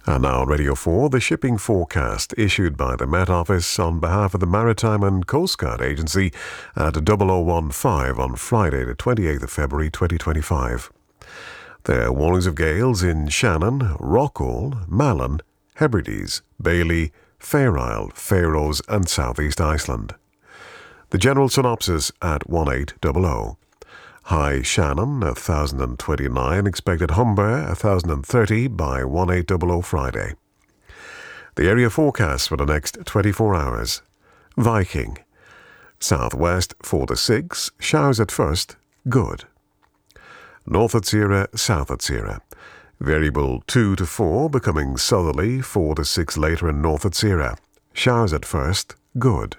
And now Radio 4, the shipping forecast issued by the Met Office on behalf of the Maritime and Coast Guard Agency at 0015 on Friday, the 28th of February 2025. There are warnings of gales in Shannon, Rockall, Malin, Hebrides, Bailey, Fair Isle, Faroes and Southeast Iceland. The general synopsis at 1800. High Shannon, 1029, expected Humber, 1030 by 1800 Friday. The area forecast for the next 24 hours. Viking, southwest 4 to 6, showers at first, good. North at Sierra, south at Sierra. Variable 2 to 4, becoming southerly 4 to 6 later in north at Sierra. Showers at first, good.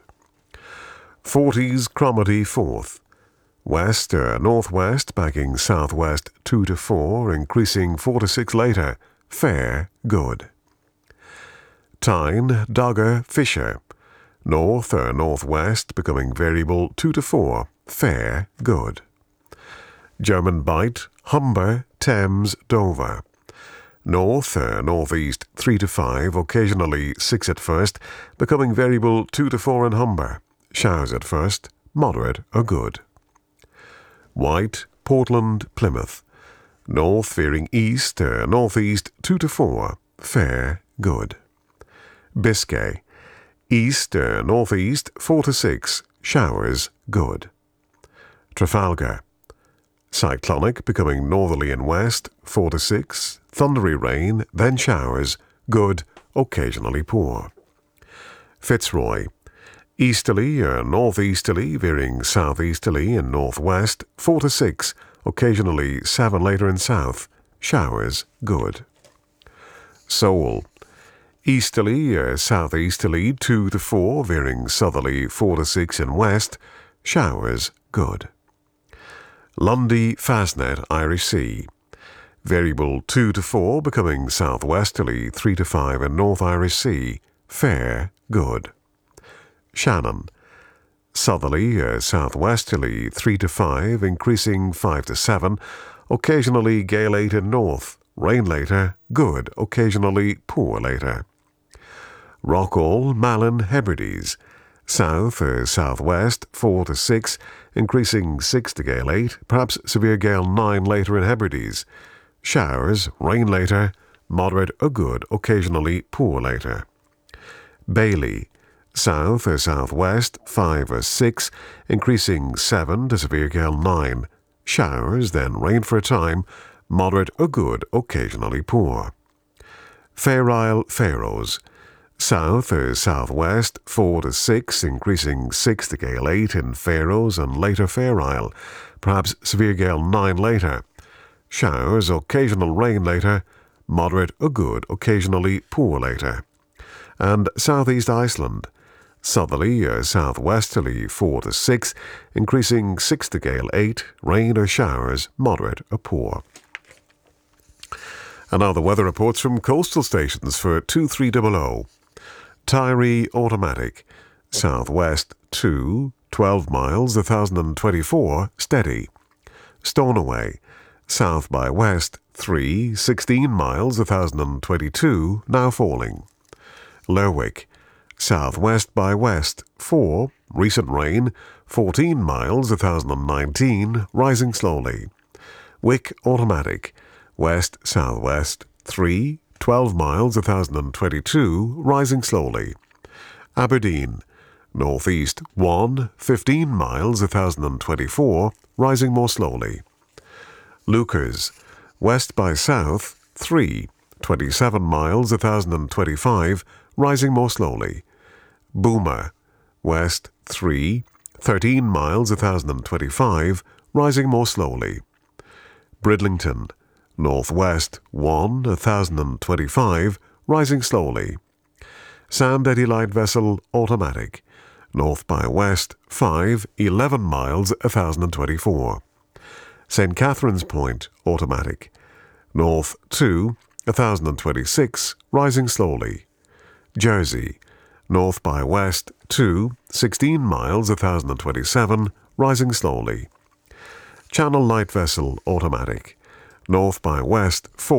40s Cromarty 4th. West or northwest, backing southwest 2 to 4, increasing 4 to 6 later. Fair, good. Tyne, Dogger, Fisher. North or northwest, becoming variable 2 to 4. Fair, good. German Bight, Humber, Thames, Dover. North or northeast 3 to 5, occasionally 6 at first, becoming variable 2 to 4 in Humber. Showers at first, moderate or good. White, Portland, Plymouth. North veering east or northeast 2 to 4, fair, good. Biscay, east or northeast 4 to 6, showers, good. Trafalgar, cyclonic becoming northerly and west 4 to 6, thundery rain, then showers, good, occasionally poor. Fitzroy, easterly or northeasterly, veering southeasterly and northwest 4 to 6, occasionally 7 later in south, showers, good. Seoul, easterly or southeasterly 2 to 4, veering southerly 4 to 6 in west, showers, good. Lundy Fastnet, Irish Sea, variable 2 to 4, becoming southwesterly 3 to 5 in North Irish Sea, fair, good. Shannon, southerly or southwesterly 3 to 5, increasing 5 to 7, occasionally gale 8 in north, rain later, good, occasionally poor later. Rockall, Malin, Hebrides, south or southwest 4 to 6, increasing 6 to gale 8, perhaps severe gale 9 later in Hebrides. Showers, rain later, moderate or good, occasionally poor later. Bailey, south or southwest 5 or 6, increasing 7 to severe gale 9. Showers, then rain for a time, moderate or good, occasionally poor. Fair Isle, Faroes, south or southwest 4 to 6, increasing 6 to gale 8 in Faroes and later Fair Isle, perhaps severe gale 9 later. Showers, occasional rain later, moderate or good, occasionally poor later. And Southeast Iceland, southerly or southwesterly 4 to 6, increasing 6 to gale 8, rain or showers, moderate or poor. And now the weather reports from coastal stations for 2300. Tyree Automatic, southwest 2, 12 miles, 1024, steady. Stornoway, south by west 3, 16 miles, 1022, now falling. Lerwick, southwest by west 4, recent rain, 14 miles, 1019, rising slowly. Wick Automatic, west-southwest 3, 12 miles, 1022, rising slowly. Aberdeen, northeast 1, 15 miles, 1024, rising more slowly. Leuchars, west by south 3, 27 miles, 1025, rising more slowly. Boomer, west 3, 13 miles, 1025, rising more slowly. Bridlington, northwest 1, 1025, rising slowly. Sand Eddy Light Vessel Automatic, north by west 5, 11 miles, 1024. St. Catherine's Point Automatic, north 2, 1026, rising slowly. Jersey, north by west 2, 16 miles, 1027, rising slowly. Channel Light Vessel Automatic, north by west 4,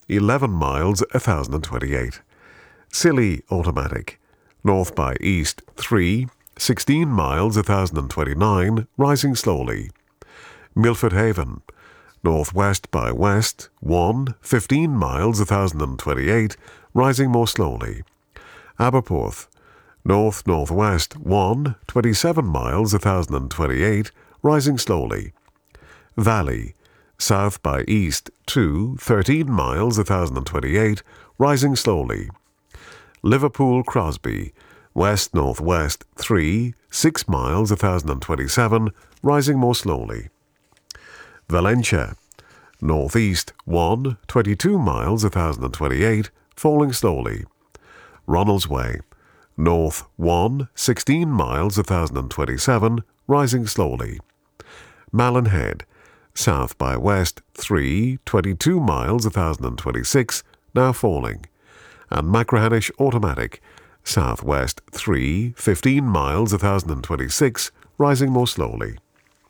11 miles 1028. Scilly automatic, north by east 3, 16 miles 1029, rising slowly. Milford Haven, northwest by west 1, 15 miles 1028, rising more slowly. Aberporth, north-northwest 1, 27 miles 1028, rising slowly. Valley, south by east 2, 13 miles 1028, rising slowly. Liverpool Crosby, west-northwest 3, 6 miles 1027, rising more slowly. Valentia, northeast 1, 22 miles 1028, falling slowly. Ronaldsway, north 1, 16 miles 1027, rising slowly. Malin south by west 3, 22 miles 1026, now falling. And Machrihanish automatic, southwest 3, 15 miles 1026, rising more slowly.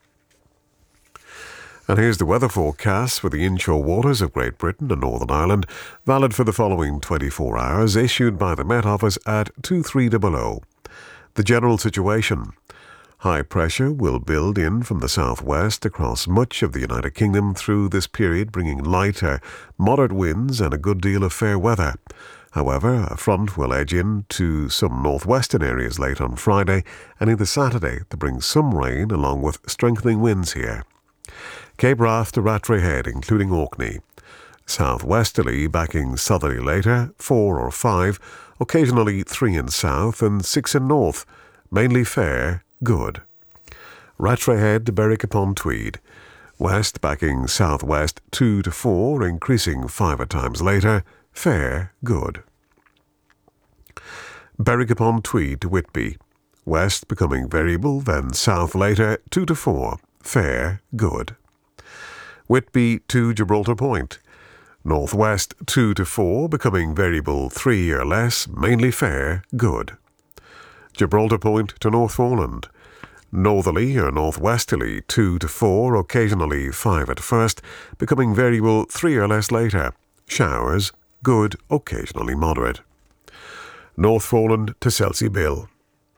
And here's the weather forecast for the inshore waters of Great Britain and Northern Ireland, valid for the following 24 hours, issued by the Met Office at 2300. The general situation. High pressure will build in from the southwest across much of the United Kingdom through this period, bringing lighter, moderate winds and a good deal of fair weather. However, a front will edge into some northwestern areas late on Friday and into Saturday to bring some rain along with strengthening winds here. Cape Wrath to Rattray Head, including Orkney. Southwesterly backing southerly later, 4 or 5, occasionally 3 in south and 6 in north, mainly fair, good. Rattray Head to Berwick-upon-Tweed. West backing southwest 2 to 4, increasing 5 at times later, fair, good. Berwick-upon-Tweed to Whitby. West becoming variable, then south later 2 to 4, fair, good. Whitby to Gibraltar Point. Northwest 2 to 4, becoming variable 3 or less, mainly fair, good. Gibraltar Point to Northforeland. Northerly or northwesterly 2 to 4, occasionally 5 at first, becoming variable 3 or less later. Showers, good, occasionally moderate. Northforeland to Selsey-Bill.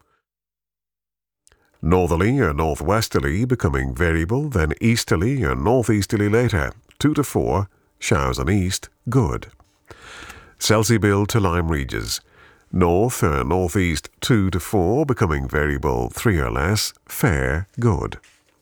Northerly or northwesterly becoming variable, then easterly or northeasterly later, 2 to 4, showers on east, good. Selsey-Bill to Lyme Regis. North or northeast 2 to 4, becoming variable 3 or less, fair, good.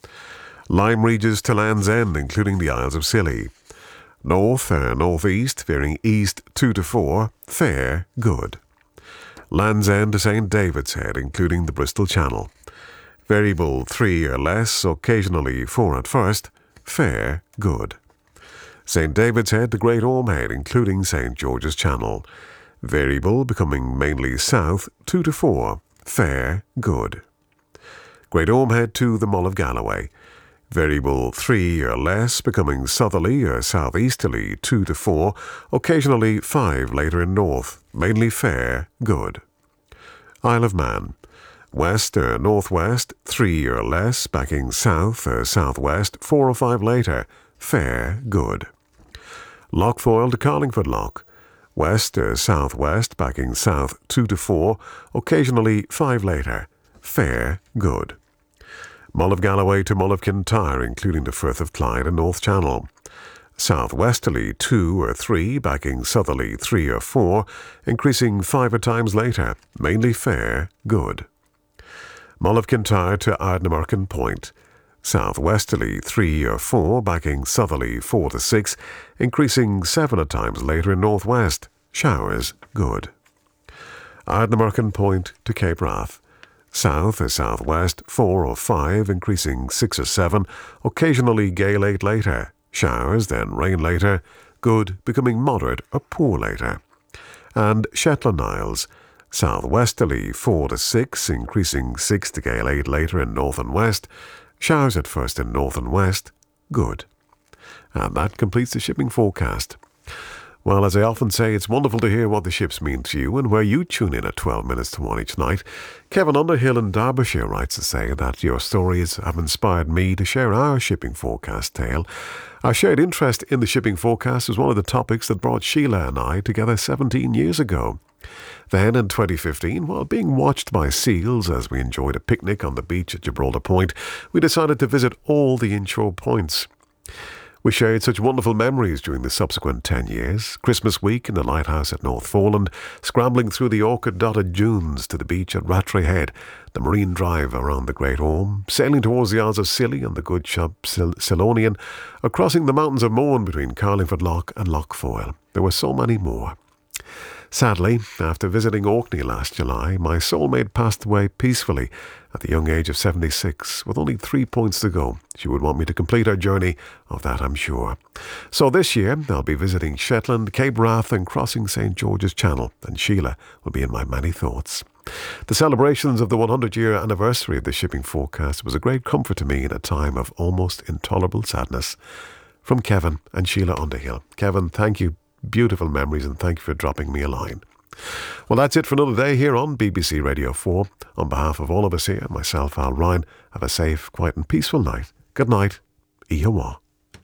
Lyme Regis to Land's End, including the Isles of Scilly. North or northeast, veering east 2 to 4, fair, good. Land's End to St. David's Head, including the Bristol Channel. Variable 3 or less, occasionally 4 at first, fair, good. St. David's Head to Great Orme Head, including St. George's Channel. Variable becoming mainly south 2 to 4, fair, good. Great Orme Head to the Mull of Galloway. Variable 3 or less, becoming southerly or southeasterly 2 to 4, occasionally 5 later in north, mainly fair, good. Isle of Man. West or northwest 3 or less, backing south or southwest 4 or 5 later, fair, good. Lochfoyle to Carlingford Loch. West or southwest, backing south 2 to 4, occasionally 5 later, fair, good. Mull of Galloway to Mull of Kintyre, including the Firth of Clyde and North Channel. Southwesterly 2 or 3, backing southerly 3 or 4, increasing 5 at times later, mainly fair, good. Mull of Kintyre to Ardnamurchan Point. Southwesterly 3 or 4, backing southerly 4 to 6, increasing 7 at times later in northwest, showers, good. Ardnamurchan Point to Cape Wrath. South or southwest 4 or 5, increasing 6 or 7, occasionally gale 8 later, showers, then rain later, good, becoming moderate or poor later. And Shetland Isles. Southwesterly 4 to 6, increasing 6 to gale 8 later in north and west, showers at first in north and west, good. And that completes the shipping forecast. Well, as I often say, it's wonderful to hear what the ships mean to you and where you tune in at 12 minutes to 1 each night. Kevin Underhill in Derbyshire writes to say that your stories have inspired me to share our shipping forecast tale. Our shared interest in the shipping forecast was one of the topics that brought Sheila and I together 17 years ago. Then, in 2015, while being watched by seals as we enjoyed a picnic on the beach at Gibraltar Point, we decided to visit all the inshore points. We shared such wonderful memories during the subsequent 10 years. Christmas week in the lighthouse at North Foreland, scrambling through the orchid-dotted dunes to the beach at Rattray Head, the marine drive around the Great Orme, sailing towards the Isles of Scilly and the good ship Silonian, or crossing the mountains of Mourne between Carlingford Lough and Lough Foyle. There were so many more. Sadly, after visiting Orkney last July, my soulmate passed away peacefully at the young age of 76, with only 3 points to go. She would want me to complete her journey, of that I'm sure. So this year, I'll be visiting Shetland, Cape Wrath and crossing St. George's Channel, and Sheila will be in my many thoughts. The celebrations of the 100-year anniversary of the shipping forecast was a great comfort to me in a time of almost intolerable sadness. From Kevin and Sheila Underhill. Kevin, thank you. Beautiful memories, and thank you for dropping me a line. Well, that's it for another day here on BBC Radio 4. On behalf of all of us here, myself, Al Ryan, have a safe, quiet and peaceful night. Good night. Ihawa.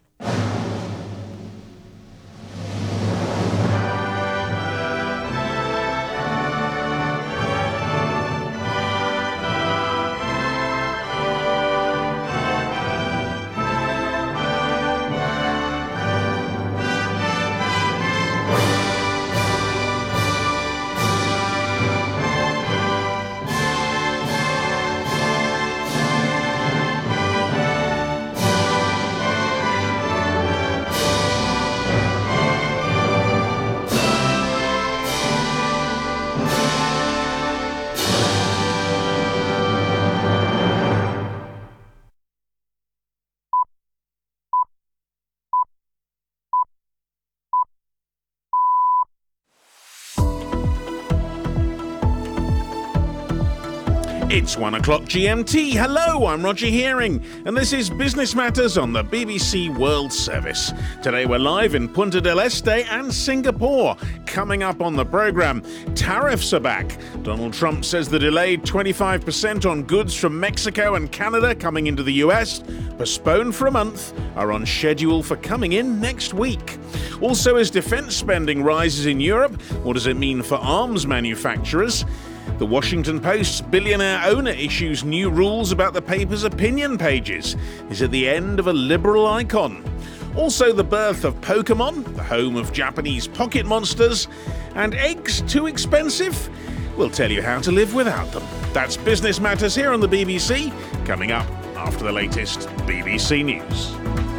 It's 1 o'clock GMT. Hello, I'm Roger Hearing, and this is Business Matters on the BBC World Service. Today we're live in Punta del Este and Singapore. Coming up on the programme, tariffs are back. Donald Trump says the delayed 25% on goods from Mexico and Canada coming into the US, postponed for a month, are on schedule for coming in next week. Also, as defence spending rises in Europe, what does it mean for arms manufacturers? The Washington Post's billionaire owner issues new rules about the paper's opinion pages. Is it the end of a liberal icon? Also the birth of Pokemon, the home of Japanese pocket monsters, and eggs too expensive? We'll tell you how to live without them. That's Business Matters here on the BBC, coming up after the latest BBC News.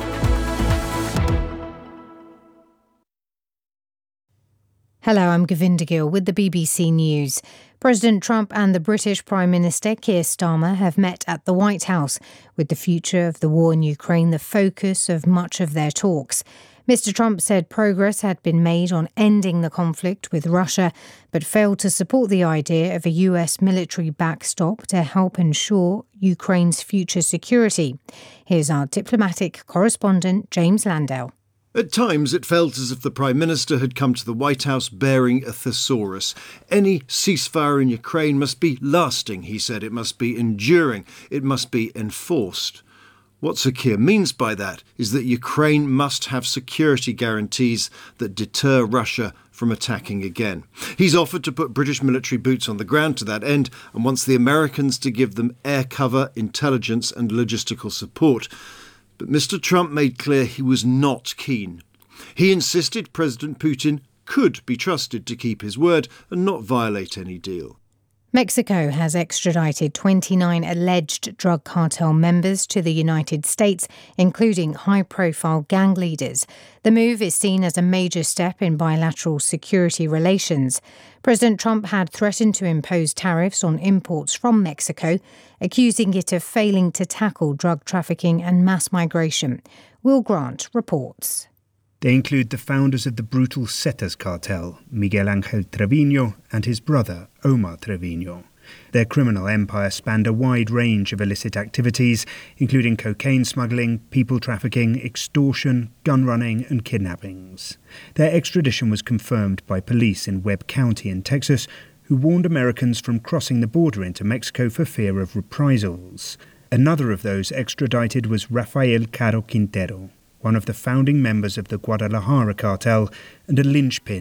Hello, I'm Govinda Gill with the BBC News. President Trump and the British Prime Minister Keir Starmer have met at the White House, with the future of the war in Ukraine the focus of much of their talks. Mr. Trump said progress had been made on ending the conflict with Russia, but failed to support the idea of a US military backstop to help ensure Ukraine's future security. Here's our diplomatic correspondent, James Landale. At times, it felt as if the Prime Minister had come to the White House bearing a thesaurus. Any ceasefire in Ukraine must be lasting, he said. It must be enduring. It must be enforced. What Sir Keir means by that is that Ukraine must have security guarantees that deter Russia from attacking again. He's offered to put British military boots on the ground to that end and wants the Americans to give them air cover, intelligence and logistical support. But Mr. Trump made clear he was not keen. He insisted President Putin could be trusted to keep his word and not violate any deal. Mexico has extradited 29 alleged drug cartel members to the United States, including high-profile gang leaders. The move is seen as a major step in bilateral security relations. President Trump had threatened to impose tariffs on imports from Mexico, accusing it of failing to tackle drug trafficking and mass migration. Will Grant reports. They include the founders of the brutal Zetas cartel, Miguel Ángel Treviño and his brother, Omar Treviño. Their criminal empire spanned a wide range of illicit activities, including cocaine smuggling, people trafficking, extortion, gun running and kidnappings. Their extradition was confirmed by police in Webb County in Texas, who warned Americans from crossing the border into Mexico for fear of reprisals. Another of those extradited was Rafael Caro Quintero, one of the founding members of the Guadalajara cartel and a linchpin